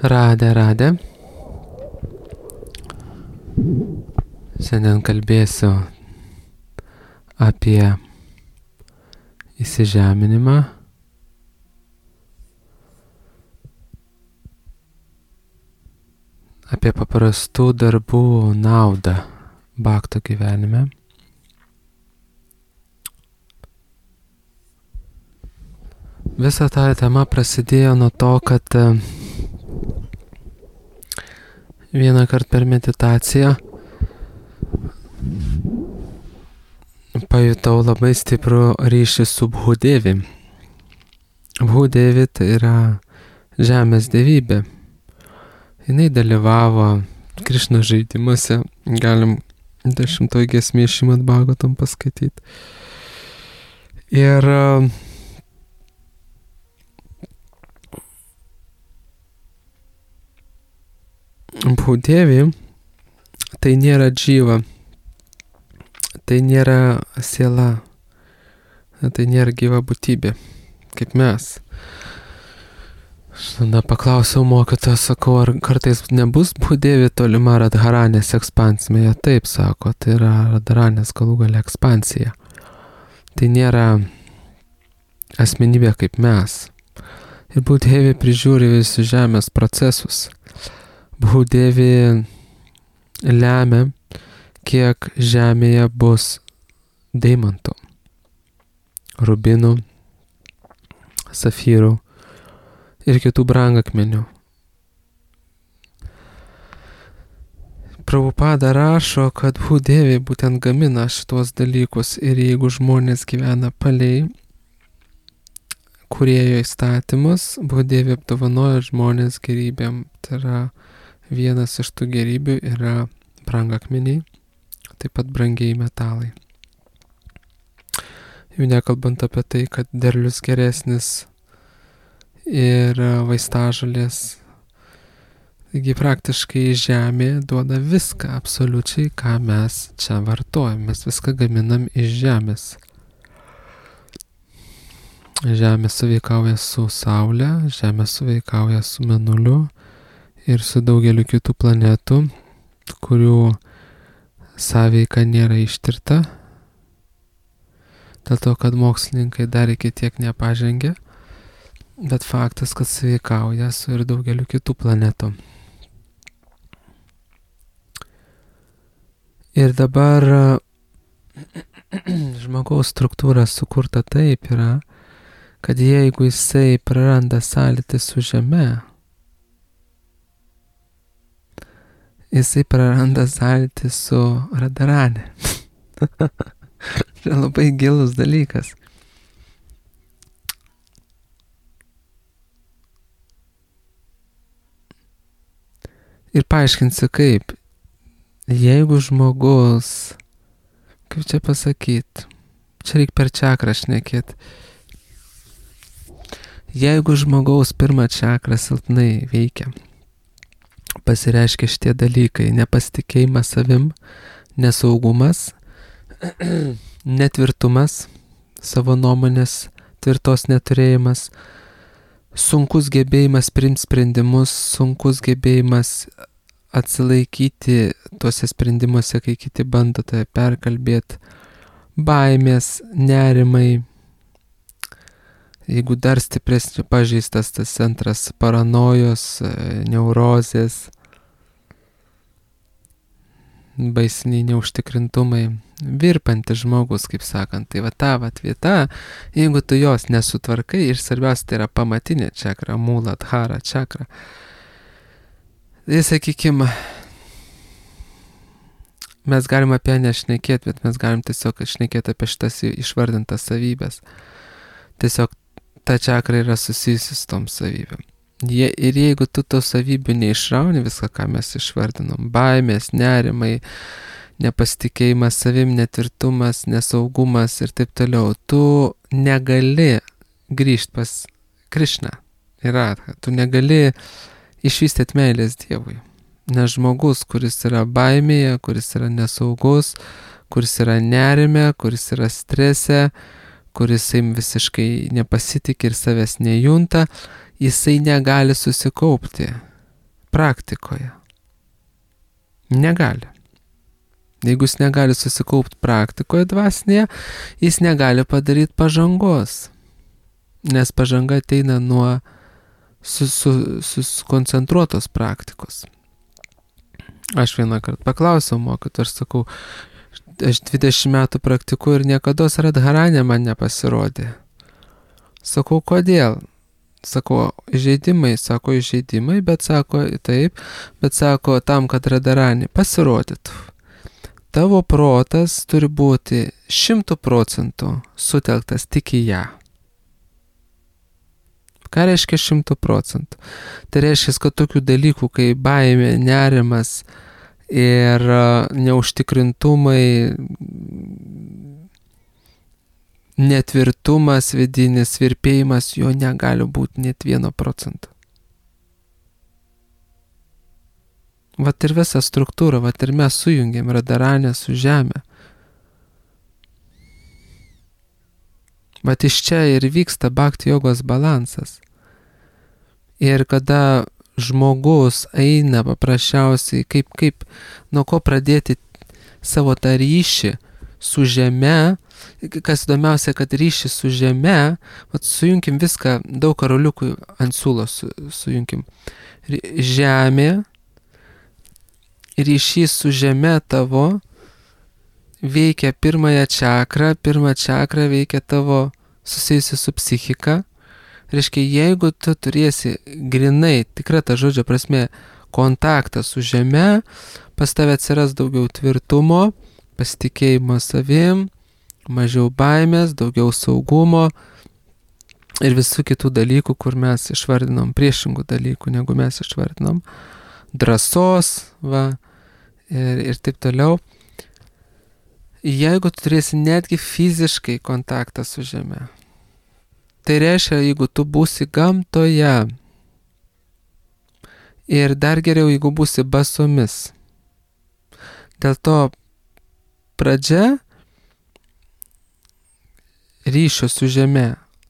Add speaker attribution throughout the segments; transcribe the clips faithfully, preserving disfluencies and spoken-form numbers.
Speaker 1: Radė, radė. Šiandien kalbėsiu apie įsižeminimą, apie paprastų darbų naudą bhakto gyvenime. Visa ta tema prasidėjo nuo to, kad vieną kartą per meditaciją pajutau labai stiprų ryšį su Bhudevi. Bhudevi tai yra žemės dievybė. Jinai dalyvavo Krišnos žaidimuose, galim dešimtoj giesmėj Šrimad Bhagavatam paskaityti. Ir Bhudevi tai nėra džyva, tai nėra siela, tai nėra gyva būtybė, kaip mes. Aš tada paklausiau mokytoją, sakau, ar kartais nebus Bhudevi tolima Radharanės ekspansija? Taip, sako, tai yra Radharanės galų gale ekspansija. Tai nėra asmenybė kaip mes. Ir Bhudevi prižiūri visus žemės procesus. Bhudevi lemia, kiek žemėje bus deimantų, rubinų, safyrų ir kitų brangakmenių. Prabhupada rašo, kad Bhudevi būtent gamina šitos dalykus ir jeigu žmonės gyvena palei kūrėjo įstatymus, Bhudevi apdovanoja žmonės gerybėm. Tai yra vienas iš tų gerybių yra brangakmeniai, taip pat brangiai metalai. Jau nekalbant apie tai, kad derlius geresnis ir vaistažolės. Taigi praktiškai žemė duoda viską, absoliučiai, ką mes čia vartojame. Mes viską gaminam iš žemės. Žemė suveikauja su Saule, Žemė suveikauja su Mėnuliu ir su daugeliu kitų planetų, kurių sąveika nėra ištirta, dėl to, kad mokslininkai dar iki tiek nepažengė, bet faktas, kad sąveikauja su ir daugeliu kitų planetų. Ir dabar žmogaus struktūra sukurta taip yra, kad jeigu jisai praranda sąlytį su žeme, jisai praranda sąlytį su Radharane. Tai labai gilus dalykas. Ir paaiškinsiu kaip. Jeigu žmogus, kaip čia pasakyti, čia reikia per čakrą šnekėti. Jeigu žmogaus pirmą čakrą silpnai veikia, pasireiškia šitie dalykai: nepasitikėjimas savim, nesaugumas, netvirtumas, savo nuomonės tvirtos neturėjimas, sunkus gebėjimas priimti sprendimus, sunkus gebėjimas atsilaikyti tuose sprendimuose, kai kiti bando tave perkalbėti, baimės, nerimai. Jeigu dar stipresnė pažeistas tas centras paranojos, neurozės, baisiniai neužtikrintumai, virpantis žmogus, kaip sakant, tai va ta vat vieta, jeigu tu jos nesutvarkai, ir svarbiausia tai yra pamatinė čakra, Muladhara čakra, tai sakykime, mes galim apie ją nešnekėti, bet mes galim tiesiog šnekėti apie šitas išvardintas savybės. Tiesiog ta čakra yra susijusi su tom savybėm. Je, ir jeigu tu to savybių neišrauni, viską, ką mes išvardinom, baimės, nerimai, nepasitikėjimas savim, netvirtumas, nesaugumas ir taip toliau, tu negali grįžti pas Krišną. Yra, tu negali išvystyti meilės Dievui. Nes žmogus, kuris yra baimėje, kuris yra nesaugus, kuris yra nerime, kuris yra strese, kuris visiškai nepasitikė ir savęs nejunta, jisai negali susikaupti. praktikoje. Negali. Jeigu jis negali susikaupti praktikoje dvasinėje, jis negali padaryti pažangos. Nes pažanga ateina nuo susikoncentruotos praktikos. Aš vieną kartą paklausiau mokytojų ir sakau, aš dvidešimt metų praktikuoju ir niekados radharanė man nepasirodė. Sakau, kodėl? Sakau, įžeidimai, sako, įžeidimai, bet sako, taip, bet sako, tam, kad radharanė pasirodytų. Tavo protas turi būti šimtų procentų sutelktas tik į ją. Ką reiškia šimtų procentų? Tai reiškia, kad tokių dalykų, kaip baimė, nerimas ir neužtikrintumai, netvirtumas, vidinis virpėjimas, jo negali būti net vieno procento. Vat ir visa struktūra, vat ir mes sujungiam radharanę su žemė. Vat iš čia ir vyksta bhakti jogos balansas. Ir kada žmogus eina paprasčiausiai, kaip, kaip, nuo ko pradėti savo tą ryšį su žeme, kas įdomiausia, kad ryšį su žeme, vat sujunkim viską, daug karoliukų ant siūlo su, sujunkim. Žemė, ryšys su žeme tavo veikia pirmąją čakrą, pirmą čakrą veikia tavo susijusi su psichika. Reiškia, jeigu tu turėsi grinai, tikra ta žodžio prasme, kontaktą su žeme, pas tave atsiras daugiau tvirtumo, pasitikėjimo savim, mažiau baimės, daugiau saugumo ir visų kitų dalykų, kur mes išvardinom priešingų dalykų, negu mes išvardinom. Drąsos, va, ir, ir taip toliau. Jeigu tu turėsi netgi fiziškai kontaktą su žeme, tai reiškia, jeigu tu būsi gamtoje ir dar geriau, jeigu būsi basomis. Dėl to pradžia ryšio su žeme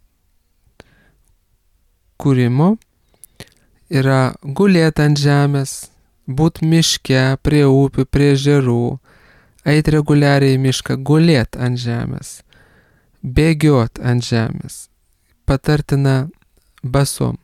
Speaker 1: kūrimo yra gulėti ant žemės, būt miške, prie upių, prie ežerų, eit reguliariai į mišką, gulėti ant žemės, bėgiot ant žemės. Patartina basom.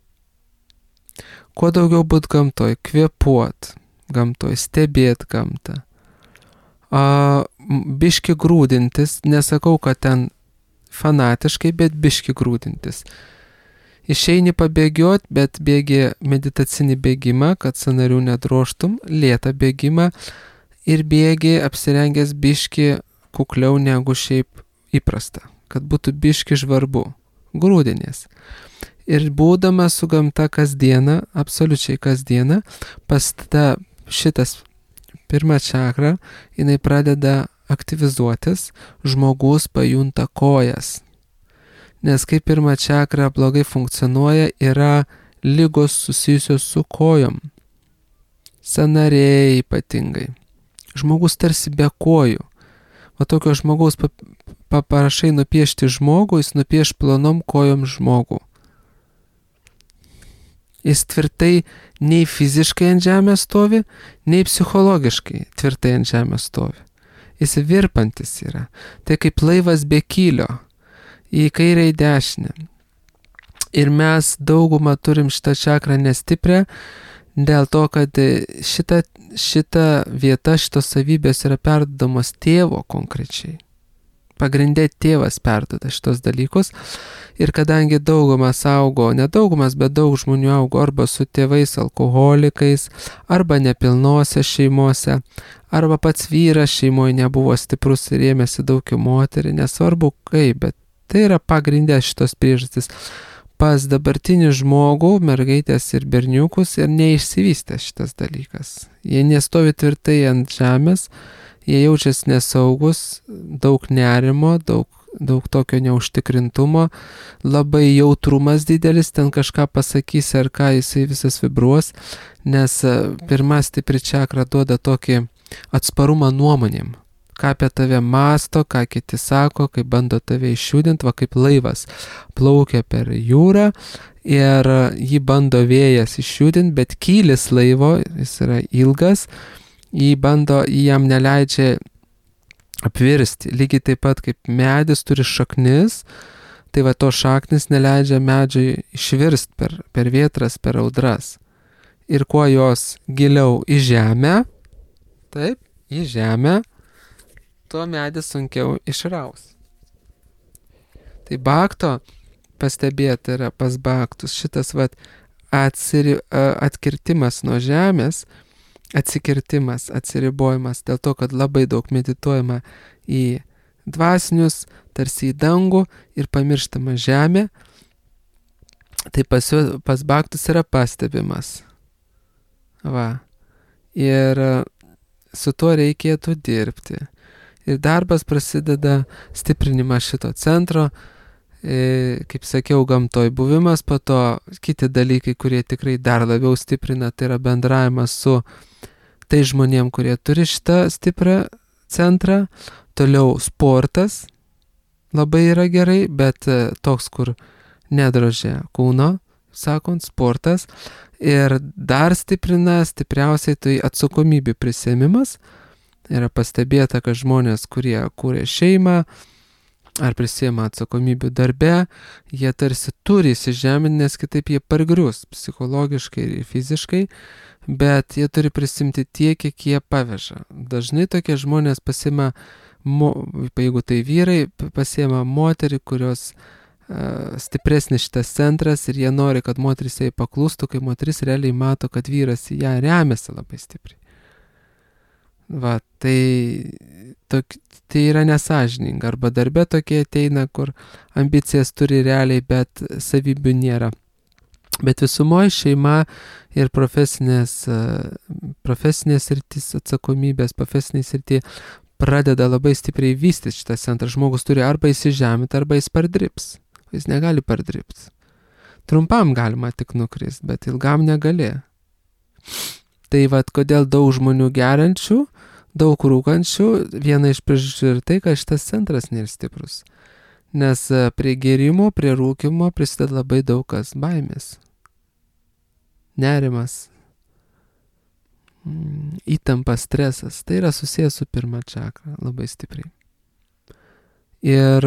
Speaker 1: Kuo daugiau būt gamtoj, kvėpuot gamtoj, stebėt gamtą. A, biški grūdintis, nesakau, kad ten fanatiškai, bet biški grūdintis. Išeini pabėgiot, bet bėgi meditacinį bėgimą, kad sąnarių nedrožtum, lėtą bėgimą ir bėgi apsirengęs biški kukliau negu šiaip įprasta, kad būtų biški žvarbu. Grūdinės. Ir būdama su gamta kasdieną, absoliučiai kasdieną, pas tada šitas pirma čakra, jinai pradeda aktyvizuotis, žmogus pajunta kojas. Nes kai pirma čakra blogai funkcionuoja, yra ligos susijusios su kojom. Sąnariai ypatingai. Žmogus tarsi be kojų. O tokio žmogaus paprašai nupiešti žmogų, jis nupieš plonom kojom žmogų. Jis tvirtai nei fiziškai ant žemės stovi, nei psichologiškai tvirtai ant žemės stovi. Jis virpantis yra. Tai kaip laivas be kylio, į kairę į dešinę. Ir mes daugumą turim šitą čakrą nestiprią, dėl to, kad šita, šita vieta, šitos savybės yra perduodamos tėvo konkrečiai. Pagrindė tėvas perduoda šitos dalykus ir kadangi daugumas augo, nedaugumas, bet daug žmonių augo arba su tėvais alkoholikais, arba nepilnose šeimose, arba pats vyras šeimoje nebuvo stiprus ir ėmėsi daug į moterį, nesvarbu kaip, bet tai yra pagrindė šitos priežastys. Pas dabartinį žmogų, mergaitės ir berniukus ir neišsivystė šitas dalykas. Jie nestovi tvirtai ant žemės, jie jaučiasi nesaugus, daug nerimo, daug, daug tokio neužtikrintumo, labai jautrumas didelis, ten kažką pasakys ar ką, jisai visas vibruos, nes pirma stipri čakra duoda tokį atsparumą nuomonėm. Ką apie tave masto, ką kiti sako, kaip bando tave išjudinti, va kaip laivas plaukia per jūrą ir jį bando vėjas išjudinti, bet kylis laivo, jis yra ilgas, jį bando, jį jam neleidžia apvirsti. Lygiai taip pat kaip medis turi šaknis, tai va to šaknis neleidžia medžiui išvirsti per, per vėtras, per audras. Ir kuo jos giliau į žemę, taip, į žemę, tuo medis sunkiau išraus. Tai Bhakto pastebėti yra pas Bhaktus šitas vat atsiri, atkirtimas nuo žemės, atsikirtimas, atsiribojimas dėl to, kad labai daug medituojama į dvasinius, tarsi į dangų ir pamirštama žemė, tai pas, pas Bhaktus yra pastebimas. Va. Ir su tuo reikėtų dirbti. Ir darbas prasideda stiprinimas šito centro, e, kaip sakiau, gamtoj buvimas, po to kiti dalykai, kurie tikrai dar labiau stiprina, tai yra bendravimas su tai žmonėm, kurie turi šitą stiprią centrą. Toliau sportas labai yra gerai, bet toks, kur nedrožia kūno, sakant, sportas. Ir dar stiprina, stipriausiai tai atsakomybių prisėmimas. Yra pastebėta, kad žmonės, kurie kūrė šeimą ar prisėma atsakomybių darbe, jie tarsi turi įsižeminti, nes kitaip jie pargrius psichologiškai ir fiziškai, bet jie turi prisimti tiek, kiek jie paveža. Dažnai tokie žmonės pasiima, mo, jeigu tai vyrai, pasiima moterį, kurios uh, stipresnis šitas centras ir jie nori, kad moteris jai paklustų, kai moteris realiai mato, kad vyras į ją remiasi labai stipriai. Va, tai, tok, tai yra nesąžininga. Arba darbe tokie ateina, kur ambicijas turi realiai, bet savybių nėra. Bet visumoje šeima ir profesinės, profesinės sritis atsakomybės, profesinės srityje pradeda labai stipriai vystytis šitas centras. Žmogus turi arba įsižeminti, arba jis pardrips. Jis negali pardripti. Trumpam galima tik nukrist, bet ilgam negali. Tai vad, kodėl daug žmonių geriančių, daug rūkančių, viena iš priežasčių ir tai, kad šitas centras nėra stiprus. Nes prie gėrimo, prie rūkimo prisideda labai daug kas baimės. Nerimas, įtampa, stresas. Tai yra susijęs su pirma čakra labai stipriai. Ir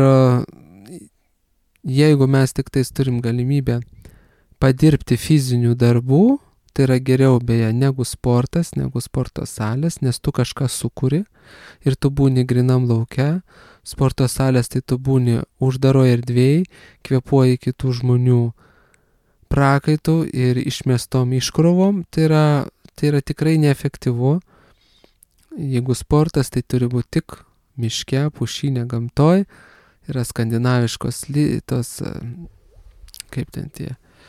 Speaker 1: jeigu mes tik tais turim galimybę padirbti fizinių darbų, tai yra geriau beje negu sportas, negu sporto salės, nes tu kažką sukuri ir tu būni grinam lauke. Sporto salės tai tu būni uždaroje erdvėje, kvėpuoji kitų žmonių prakaitų ir išmestom iškrovom. Tai yra, tai yra tikrai neefektyvu. Jeigu sportas, tai turi būti tik miške, pušynė, gamtoj. Yra skandinaviškos tos, kaip ten tie,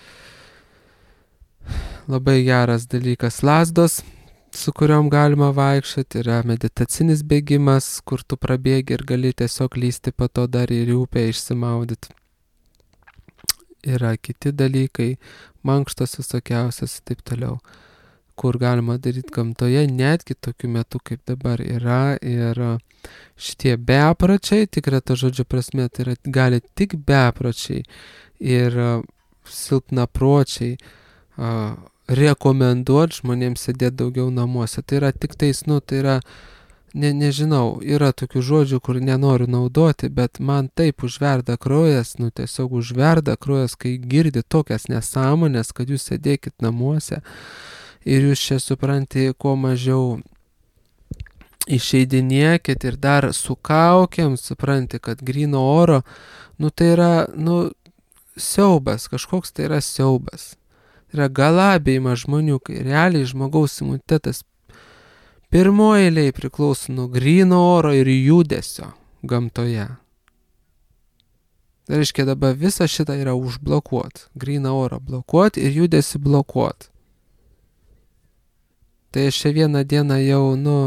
Speaker 1: labai geras dalykas lazdos, su kuriuom galima vaikščioti, yra meditacinis bėgimas, kur tu prabėgi ir gali tiesiog lysti po to dar ir į upę išsimaudyti. Yra kiti dalykai, mankštos visokiausios ir taip toliau, kur galima daryti gamtoje, netgi tokiu metu kaip dabar yra. Ir šitie bepročiai, tikrai to žodžio prasme, tai yra gali tik bepročiai ir silpnapročiai uh, rekomenduoti žmonėms sėdėti daugiau namuose. Tai yra tik tais, nu, tai yra, ne, nežinau, yra tokių žodžių, kur nenoriu naudoti, bet man taip užverda kraujas, nu, tiesiog užverda kraujas, kai girdi tokias nesąmonės, kad jūs sėdėkit namuose ir jūs čia supranti, kuo mažiau išeidinėkit ir dar su kaukėm, supranti, kad gryno oro, nu, tai yra, nu, siaubas, kažkoks tai yra siaubas. Yra galabėjimas žmonių, kai realiai žmogaus imunitetas pirmoje eilėje priklauso nuo gryno oro ir judesio gamtoje. Tai reiškia, dabar visą šitą yra užblokuot, gryną orą blokuot ir judesi blokuot. Tai aš čia vieną dieną jau, nu,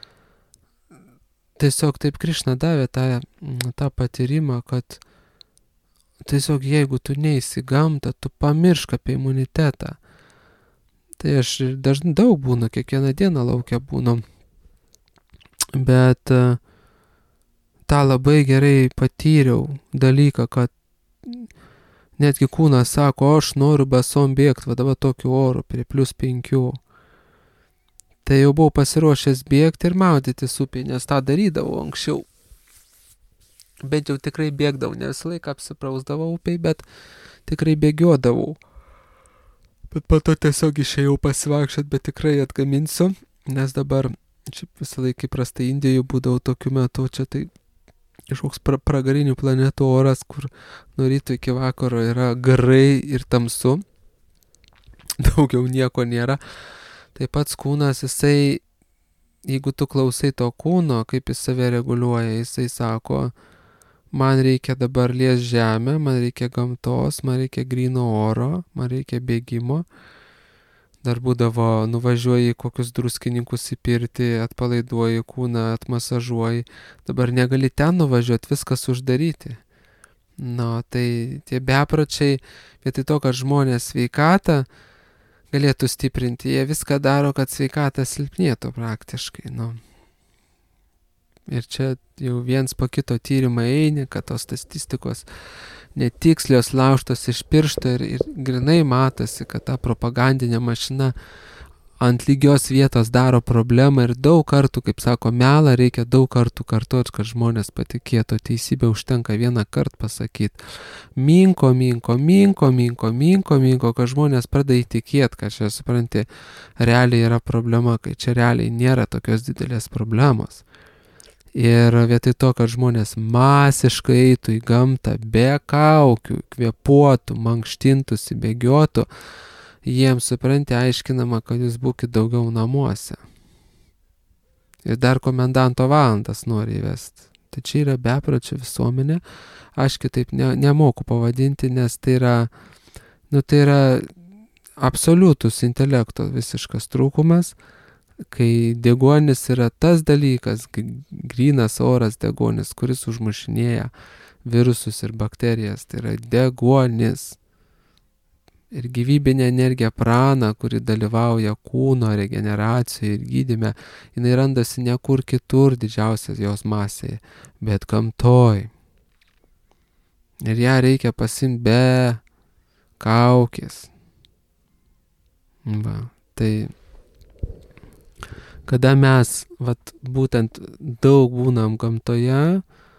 Speaker 1: tiesiog taip Krišna davė tą, tą patyrimą, kad tiesiog jeigu tu neisi į gamtą, tu pamiršk apie imunitetą. Tai aš dažnai daug būnu, kiekvieną dieną laukia būnu. Bet uh, tą labai gerai patyriau dalyką, kad Netgi kūnas sako, aš noriu basom bėgti, va dabar tokiu oru prie plus penkių. Tai jau buvau pasiruošęs bėgti ir maudytis upėje, nes tą darydavau anksčiau. Bent jau tikrai bėgdavau, ne visą laiką apsiprausdavau upėje, bet tikrai bėgiodavau. Bet po to tiesiog išėjau pasivakščiot, bet tikrai atgaminsiu, nes dabar čia visą laiką įprastai Indijoje būdavau tokiu metu, čia tai kažkoks pra pragarinių planetų oras, kur nuo ryto iki vakaro yra garai ir tamsu, daugiau nieko nėra. Tai pats kūnas, jisai, jeigu tu klausai to kūno, kaip jis save reguliuoja, jisai sako, man reikia dabar lies žemę, man reikia gamtos, man reikia gryno oro, man reikia bėgimo. Dar būdavo, nuvažiuoji kokius druskininkus į pirtį, atpalaiduoji kūną, atmasažuoji. Dabar negali ten nuvažiuoti, viskas uždaryti. Na, tai tie bepročiai, vietoj to, kad žmonės sveikatą galėtų stiprinti, jie viską daro, kad sveikatą silpnėtų praktiškai. Nu. Ir čia jau viens po kito tyrimai eini, kad tos statistikos netikslios laužtos iš piršto ir, ir grinai matosi, kad ta propagandinė mašina ant lygios vietos daro problemą ir daug kartų, kaip sako, melą reikia daug kartų kartuoti, kad žmonės patikėtų, teisybę užtenka vieną kartą pasakyti. Minko, minko, minko, minko, minko, minko, kad žmonės pradeda įtikėti, kad čia, supranti, realiai yra problema, kai čia realiai nėra tokios didelės problemos. Ir vietoj to, kad žmonės masiškai eitų į gamtą be kaukių, kvėpuotų, mankštintųsi, bėgiotų, jiems, supranti, aiškinama, kad jūs būkite daugiau namuose. Ir dar komendanto valandas nori įvesti. Tai čia yra bepročio visuomenė. Aš kitaip ne, nemoku pavadinti, nes tai yra, nu, tai yra absoliutus intelekto visiškas trūkumas. Kai deguonis yra tas dalykas, grynas oras deguonis, kuris užmušinėja virusus ir bakterijas, tai yra deguonis. Ir gyvybinė energija prana, kuri dalyvauja kūno regeneracijoje ir gydyme, jinai randasi ne kur kitur didžiausias jos masėje, bet gamtoj. Ir ją reikia pasimti be kaukės. Va, tai kada mes, vat, būtent daug būnam gamtoje,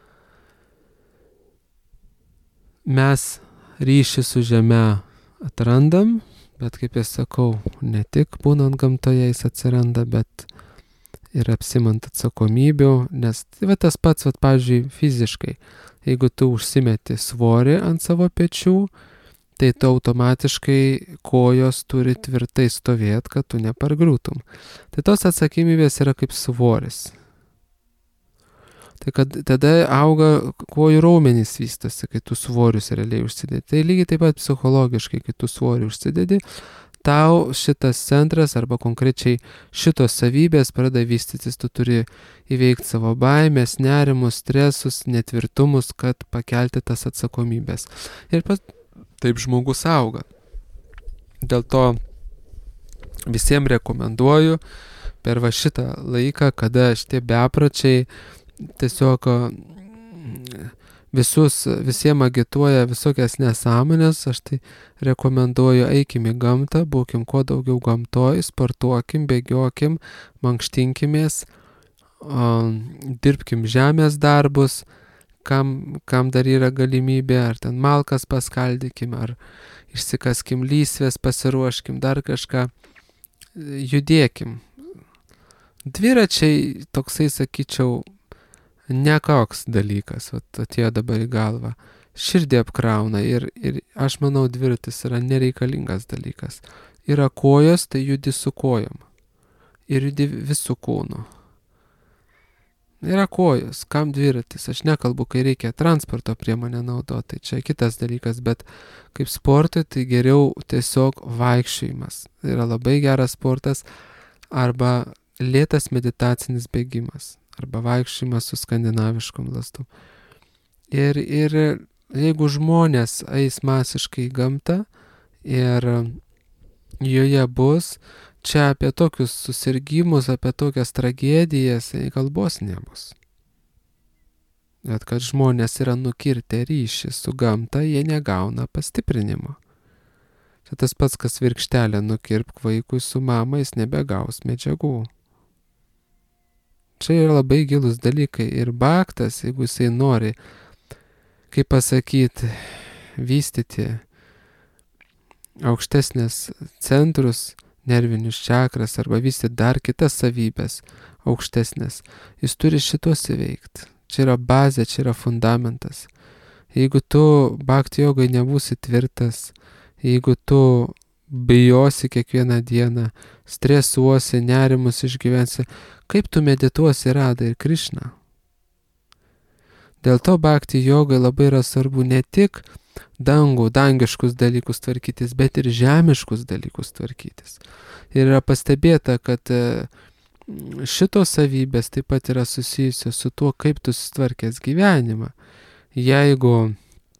Speaker 1: mes ryšį su žeme atrandam, bet kaip aš sakau, ne tik būnant gamtoje jis atsiranda, bet ir apsimant atsakomybių, nes tai va tas pats, va, pavyzdžiui, fiziškai, jeigu tu užsimeti svorį ant savo pečių, tai tu automatiškai kojos turi tvirtai stovėti, kad tu nepargriūtum. Tai tos atsakomybės yra kaip svoris. Tai kad tada auga kojų raumenys vystosi, kai tu svorius realiai užsidedi. Tai lygiai taip pat psichologiškai, kai tu svorį užsidedi, tau šitas centras arba konkrečiai šitos savybės pradeda vystytis, tu turi įveikti savo baimės, nerimus, stresus, netvirtumus, kad pakelti tas atsakomybės. Ir pas taip žmogus auga. Dėl to visiems rekomenduoju per va šitą laiką, kada šitie bepročiai tiesiog visus, visiems agituoja visokias nesąmonės, aš tai rekomenduoju, eikim į gamtą, būkim kuo daugiau gamtoj, sportuokim, bėgiokim, mankštinkimės, dirbkim žemės darbus, Kam, kam dar yra galimybė, ar ten malkas paskaldykim, ar išsikaskim lysvės, pasiruoškim, dar kažką, judėkim. Dviračiai, toksai, sakyčiau, nekoks dalykas, vat atėjo dabar į galvą. Širdį apkrauna ir, ir aš manau, dviratis yra nereikalingas dalykas. Yra kojos, tai judi su kojom. Ir judi visų kūnų. Yra kojos, kam dviratis, aš nekalbu, kai reikia transporto priemonę naudoti, tai čia kitas dalykas, bet kaip sportui tai geriau tiesiog vaikščiojimas. Tai yra labai geras sportas arba lėtas meditacinis bėgimas, arba vaikščiojimas su skandinaviškom lastom. Ir, ir jeigu žmonės eis masiškai į gamtą ir joje bus, čia apie tokius susirgimus, apie tokias tragedijas kalbos nebus. Bet kad žmonės yra nukirtę ryšį su gamta, jie negauna pastiprinimo. Tai tas pats, kas virkštelę nukirpk vaikui su mama, jis nebegaus medžiagų. Čia yra labai gilus dalykai. Ir baktas, jeigu jisai nori, kaip pasakyti, vystyti aukštesnės centrus, nervinius čakras arba vystyti dar kitas savybės aukštesnės, jis turi šitos įveikti. Čia yra bazė, čia yra fundamentas. Jeigu tu bhakti jogai nebūsi tvirtas, jeigu tu bijosi kiekvieną dieną, stresuosi, nerimus išgyvensi, kaip tu medituosi Radha ir Krišną? Dėl to bhakti jogai labai yra svarbu ne tik dangų, dangiškus dalykus tvarkytis, bet ir žemiškus dalykus tvarkytis. Ir yra pastebėta, kad šitos savybės taip pat yra susijusios su tuo, kaip tu sutvarkęs gyvenimą. Jeigu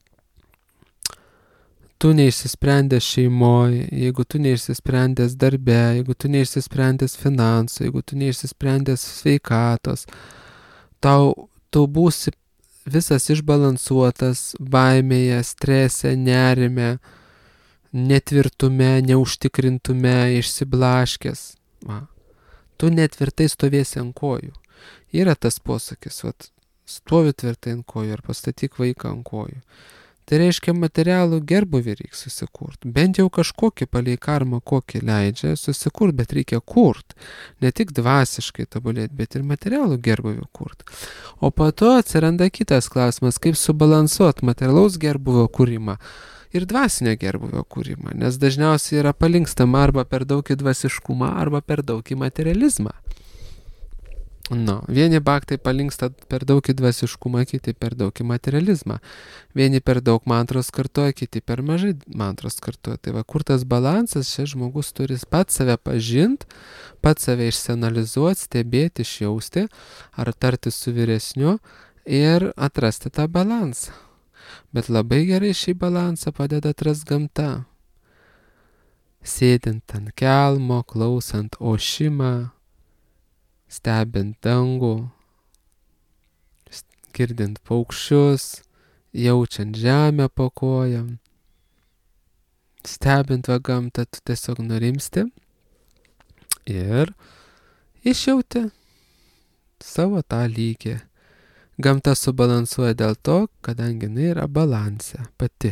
Speaker 1: tu neišsisprendęs šeimoje, jeigu tu neišsisprendęs darbe, jeigu tu neišsisprendęs finansų, jeigu tu neišsisprendęs sveikatos, tau tu būsi visas išbalansuotas baimėje, strese, nerime, netvirtume, neužtikrintume, išsiblaškęs. Va. Tu netvirtai stovėsi ant kojų. Yra tas posakis, vat, stovi tvirtai ant kojų ar pastatyk vaiką ant kojų. Tai reiškia, materialų gerbuvį reikia susikurti. Bent jau kažkokį palei karmą, kokį leidžia susikurti, bet reikia kurti. Ne tik dvasiškai tobulėti, bet ir materialų gerbuvį kurti. O po to atsiranda kitas klausimas, kaip subalansuoti materialaus gerbuvio kūrimą ir dvasinio gerbuvio kūrimą. Nes dažniausiai yra palinkstama arba per daug į dvasiškumą, arba per daug į materializmą. No, vieni bhaktai palinksta per daug į dvasiškumą, kiti per daug į materializmą. Vieni per daug mantros kartoja, kiti per mažai mantros kartoja. Tai va, kur tas balansas, šis žmogus turi pats save pažinti, pats save išsianalizuoti, stebėti, išjausti, ar tarti su vyresniu ir atrasti tą balansą. Bet labai gerai šį balansą padeda atrasti gamta. Sėdint ant kelmo, klausant ošimą, stebint dangų, girdint paukščius, jaučiant žemę po kojam, stebint va gamtą, tu tiesiog nurimsti ir išjauti savo tą lygį. Gamta subalansuoja dėl to, kadangi jinai yra balanse pati.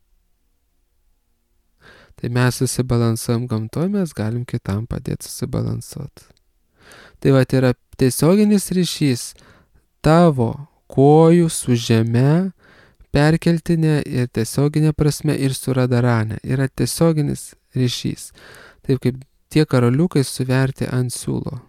Speaker 1: Tai mes susibalansuojam gamtoje, mes galim kitam padėti susibalansuoti. Tai va, yra tiesioginis ryšys tavo kojų su žeme, perkeltinė ir tiesioginė prasme ir su radarane. Yra tiesioginis ryšys. Taip kaip tie karoliukai suverti ant siūlo.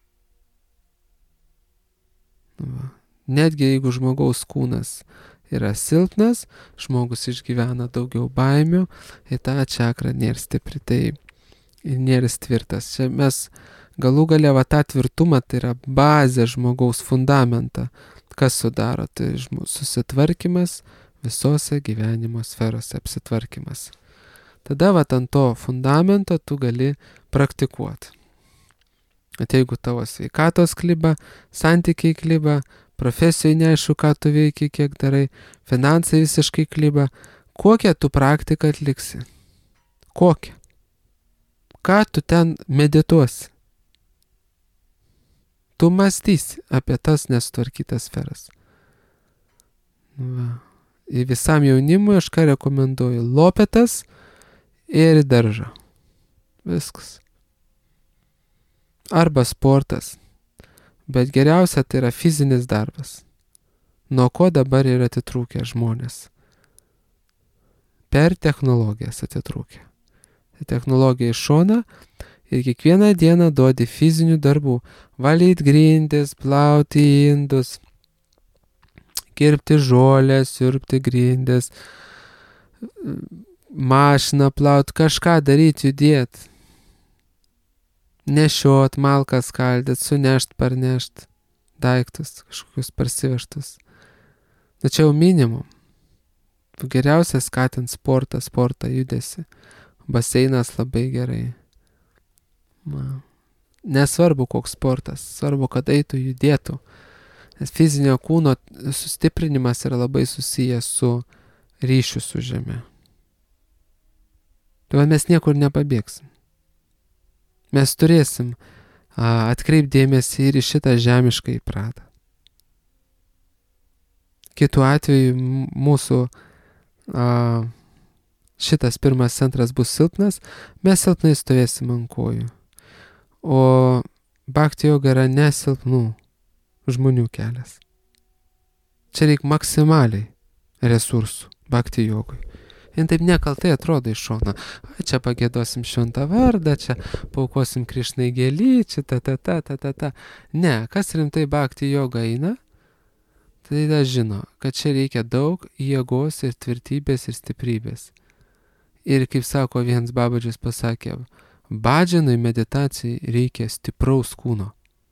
Speaker 1: Va. Netgi jeigu žmogaus kūnas yra silpnas, žmogus išgyvena daugiau baimių, ir ta čakra nėra stipri, tai nėra tvirtas. Čia mes galų galia va tą tvirtumą, tai yra bazė žmogaus fundamentą, kas sudaro, tai susitvarkymas visose gyvenimo sferose, apsitvarkymas. Tada va ant to fundamento tu gali praktikuoti. At jeigu tavo sveikatos kliba, santykiai kliba, profesijoje neaišku, ką tu veiki, kiek darai, finansai visiškai kliba, kokią tu praktiką atliksi? Kokią? Ką tu ten medituosi? Tu mąstysi apie tas nesutvarkytas sferas. Va. Ir visam jaunimui aš ką rekomenduoju? Lopetas ir daržą. Viskas. Arba sportas. Bet geriausia tai yra fizinis darbas. Nuo ko dabar yra atitrūkę žmonės? Per technologijas atitrūkę. Technologija iš šona ir kiekvieną dieną duodi fizinių darbų. Valyti grindis, plauti indus, kirpti žolę, siurbti grindis, mašiną plauti, kažką daryti, judėti. Nešiot, malkas skaldyti, sunešt, parnešt daiktus, kažkokius parsivežtus. Tačiau minimum. Geriausia skatint sportą, sportą judesi. Baseinas labai gerai. Na. Nesvarbu koks sportas, svarbu, kad eitų judėtų. Nes fizinio kūno sustiprinimas yra labai susijęs su ryšiu su žeme. Tai mes niekur nepabėgsim. Mes turėsim a, atkreipdėmėsi ir į šitą žemišką įpratą. Kitu atveju mūsų a, šitas pirmas centras bus silpnas, mes silpnai stovėsim ant kojų. O bhakti joga yra nesilpnų žmonių kelias. Čia reikia maksimaliai resursų bhakti jogui. Ir taip nekaltai atrodo iš šono. A, čia pagėdosim šventą vardą, čia paukosim Krišnai gėlį, čia ta ta ta ta ta ta. Ne, kas rimtai bhakti joga eina, tai da žino, kad čia reikia daug jėgos ir tvirtybės ir stiprybės. Ir kaip sako vienas babadžis pasakė, badžinui meditacijai reikia stipraus kūno.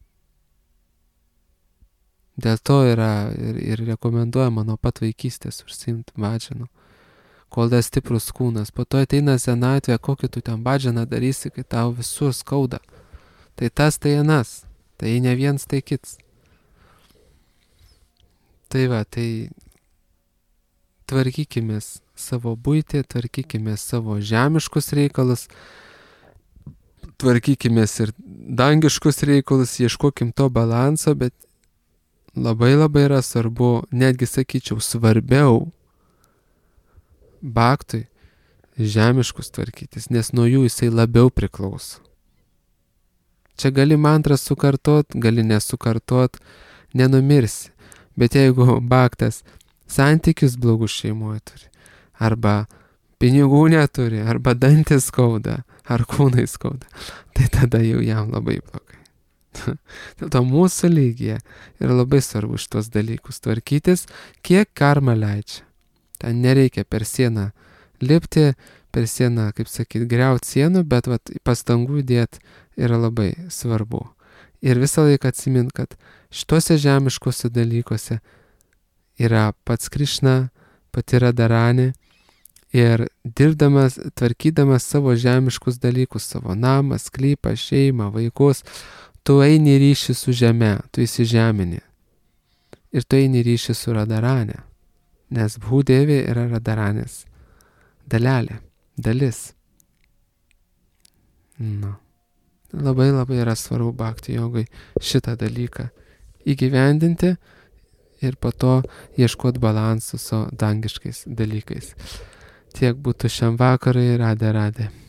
Speaker 1: Dėl to yra ir, ir rekomenduojama nuo pat vaikystės užsiimti badžinu. Kol dar stiprus kūnas, po to ateina senatvė, kokį tu ten badžiną darysi, kai tau visur skauda. Tai tas, tai anas, tai ne viens, tai kits. Tai va, tai tvarkykimės savo buitį, tvarkykimės savo žemiškus reikalus, tvarkykimės ir dangiškus reikalus, ieškokim to balanso, bet labai labai yra svarbu, netgi sakyčiau, svarbiau bhaktui žemiškus tvarkytis, nes nuo jų jisai labiau priklauso. Čia gali mantras sukartot, gali nesukartot, nenumirsi. Bet jeigu bhaktas santykius blogus šeimoje turi, arba pinigų neturi, arba dantis skauda, ar kūnai skauda, tai tada jau jam labai blogai. Dėl to mūsų lygyje yra labai svarbu šitos dalykus tvarkytis, kiek karma leidžia. Ten nereikia per sieną lipti, per sieną, kaip sakyt, griauti sienų, bet vat, pastangų dėti yra labai svarbu. Ir visą laiką atsimint, kad šituose žemiškose dalykuose yra pats Krišna, pati Radharani ir dirbdamas, tvarkydamas savo žemiškus dalykus, savo namą, sklypą, šeimą, vaikus, tu eini ryšį su žeme, tu įsižemini. Ir tu eini ryšį su Radharani. Nes Bhudevė yra Radharanės dalelė, dalis. Nu. Labai labai yra svarbu bhakti jogai šitą dalyką įgyvendinti ir po to ieškoti balansų su dangiškais dalykais. Tiek būtų šiam vakarui, radė radė.